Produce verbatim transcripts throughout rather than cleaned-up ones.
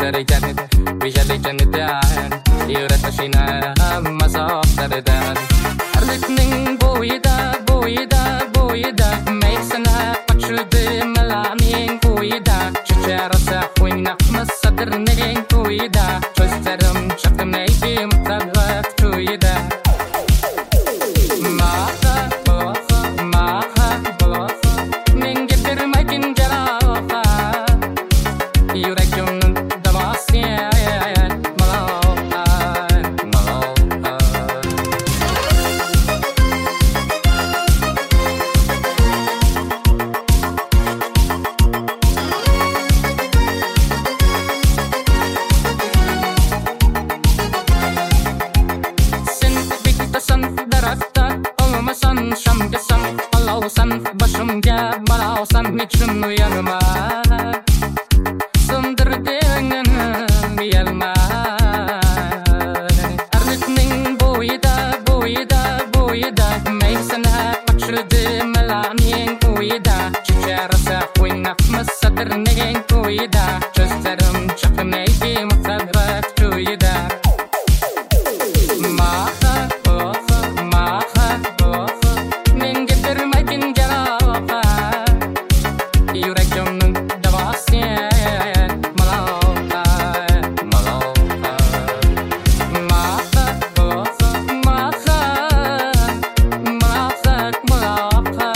Derken Vijaliten den Yuratashina Masoftaradan Arlikning boyida boyida boyida Meksana Pachuldi Malaning boyida Chicharasa Winak Masadarning boyida Chostarum Chakamakim Tabak Tuyida Maha Bofa Maha Bofa Mingir Makin Jarafa Yurakum Damasya Maloha Maloha Sen biktasan darafta olmasan şamgasan Alausan başımga malausan niçin uyanma Söndürdüğünün yelma Arlıkning boyida boyida boyida Meysana pakşırdı melaning boyida Çiçerasa kuynak masadırning boyida Çözlerim çakınayki mutabak tuyida Maha bofa maha bofa Mingir makin jarafa Yüreğimin davası Maloha Maloha Maha bofa maha Maha Maloha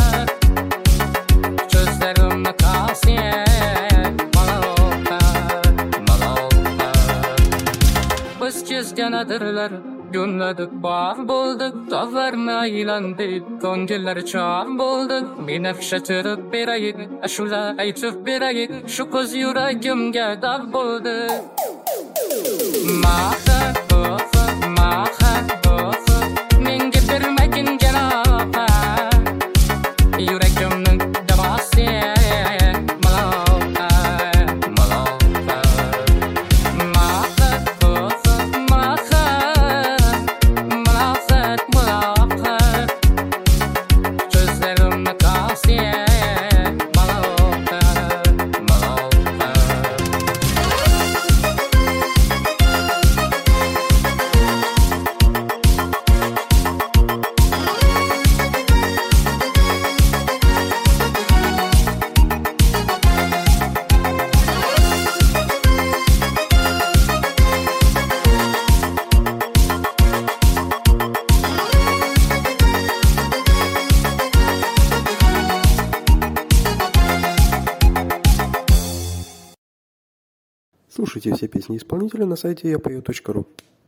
Çözlerim nakası Maloha Maloha Biz çizgenadırlar Günledik bağ bulduk Davarna ilandık Gongeler çağ bulduk Bir nefşe tırıp birayı Aşula aytıp birayı Şu kız yüreğimge dağ bulduk Maha bofa maha bofa Mingir bir mekin jarafa Yüreğimin davası Maloha Maloha Maha bofa maha Malafet mulafa Çözlerim nakası Maloha Maloha Слушайте все песни исполнителя на сайте я пою точка ру.